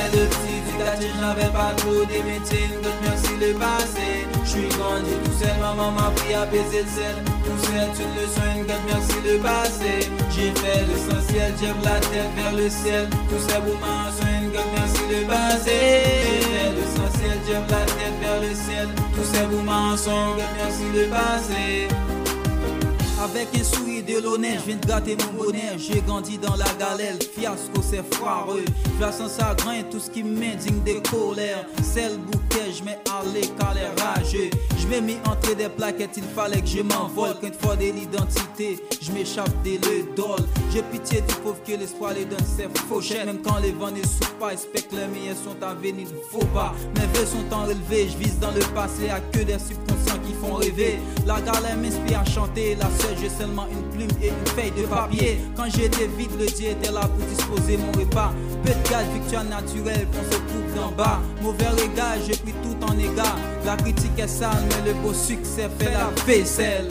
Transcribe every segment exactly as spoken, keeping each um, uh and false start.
C'est le petit du quartier, je n'avais pas trop des métiers, une grande merci le passé. Je suis grandi tout seul, maman m'a pris à baiser le sel. Tout c'est une leçon, une grande merci le passé. J'ai fait l'essentiel, j'aime la tête vers le ciel. Tout c'est pour ma sont une grande merci le passé. J'ai fait l'essentiel, j'aime la tête vers le ciel. Tout c'est pour ma sont une grande merci le passé. Avec un sourire de l'honneur, je viens de gâter mon bonheur. J'ai grandi dans la galère, fiasco c'est foireux. Je sans ça grain, tout ce qui m'indigne de colère. C'est le bouquet, je mets à l'écart les rageux. Je m'ai mis entre des plaquettes, il fallait que je m'envole. Quand il faut de l'identité, je m'échappe des le dol. J'ai pitié du pauvre que l'espoir les donne ses fauchettes. Même quand les vents ne souffrent pas, espère que les meilleurs sont à venir, il faut pas. Mes vœux sont en relevé, je vise dans le passé, à que des subconscients qui font rêver. La galère m'inspire à chanter, la seule j'ai seulement une plume et une feuille de papier. Quand j'étais vide, le Dieu était là pour disposer mon repas. Peu de gaz, victoire naturelle, qu'on se coupe d'en bas. Mauvais regard, j'ai pris tout en égard. La critique est sale, mais le beau succès fait la vaisselle.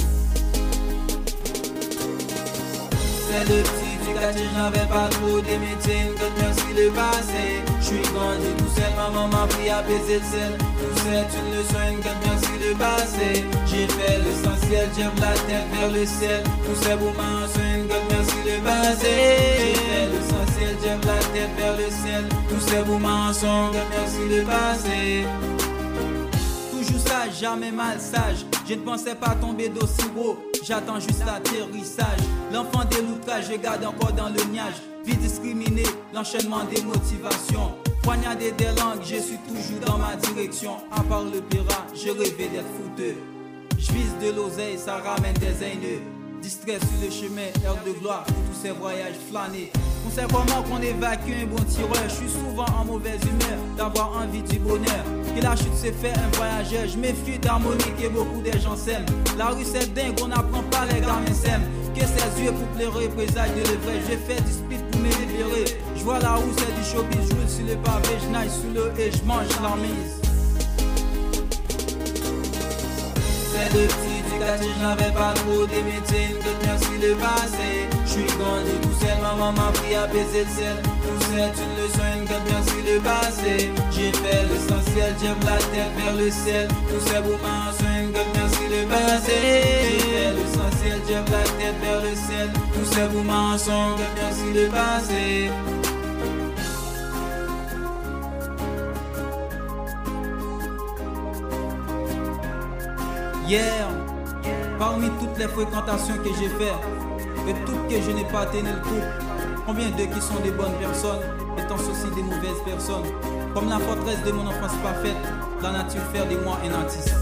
C'est le petit du quartier, je n'avais pas trop des métiers, une grande merci le passé. Je suis grandi tout seul, maman m'a pris à baiser le sel. Tout c'est une leçon, une grande merci le passé. J'ai fait l'essentiel, j'aime la tête vers le ciel. Tout c'est pour ma sont une grande merci le passé. J'ai fait l'essentiel, j'aime la tête vers le ciel. Tout c'est pour ma sont une grande merci le passé. Toujours sage, jamais mal sage. Je ne pensais pas tomber d'aussi haut. J'attends juste l'atterrissage. L'enfant des loutrages, je garde encore dans le niage. Vie discriminée, l'enchaînement des motivations. Poignardé des langues, je suis toujours dans ma direction. À part le pirate, je rêvais d'être fouteux. Je vise de l'oseille, ça ramène des haineux. Distrait sur le chemin, heure de gloire pour tous ces voyages flânés. On sait comment qu'on évacue un bon tireur. Je suis souvent en mauvaise humeur d'avoir envie du bonheur. Que la chute s'est fait un voyageur. Je méfie d'harmonique et beaucoup de gens s'aiment. La rue c'est dingue, on n'apprend pas, les gamins s'aiment. Que ses yeux pour pleurer, présage de l'effet. J'ai fait du speed pour me libérer. Je vois la roue c'est du showbiz. Je roule sur le pavé, je nage sous l'eau et je mange la mise. C'est le petit du quartier, je n'avais pas trop des métiers, une grande merci le passé. Je suis grandi tout seul, maman m'a pris à baiser le ciel. Tout c'est une leçon, une grande merci le passé. J'ai fait l'essentiel, j'aime la tête vers le ciel. Tout c'est pour ma sont une grande merci le passé. J'ai fait l'essentiel, j'aime la tête vers le ciel. Tout c'est pour ma sont une grande merci le passé. Hier, parmi toutes les fréquentations que j'ai faites, et toutes que je n'ai pas tenu le coup, combien d'eux qui sont des bonnes personnes, étant aussi des mauvaises personnes. Comme la forteresse de mon enfance parfaite, la nature fait de moi un artiste.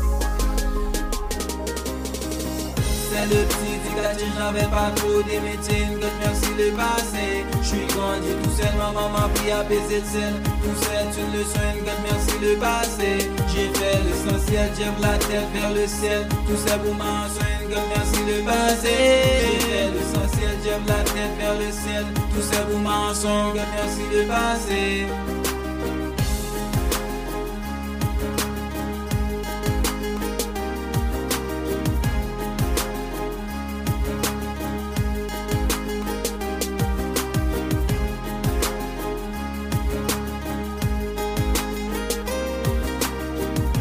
C'est le petit du quartier, je n'avais pas trop des métiers, une grande merci le passé. Je suis grandi tout seul, maman m'a pris à baiser le sel. Tout c'est une leçon, une grande merci le passé. J'ai fait l'essentiel, j'aime la tête vers le ciel. Tout c'est pour ma sont une grande merci le passé. J'ai fait l'essentiel, j'aime la tête vers le ciel. Tout c'est pour ma sont une grande merci le passé.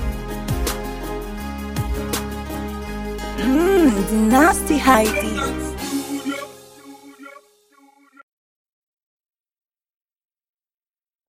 Mmm, nasty Heidi.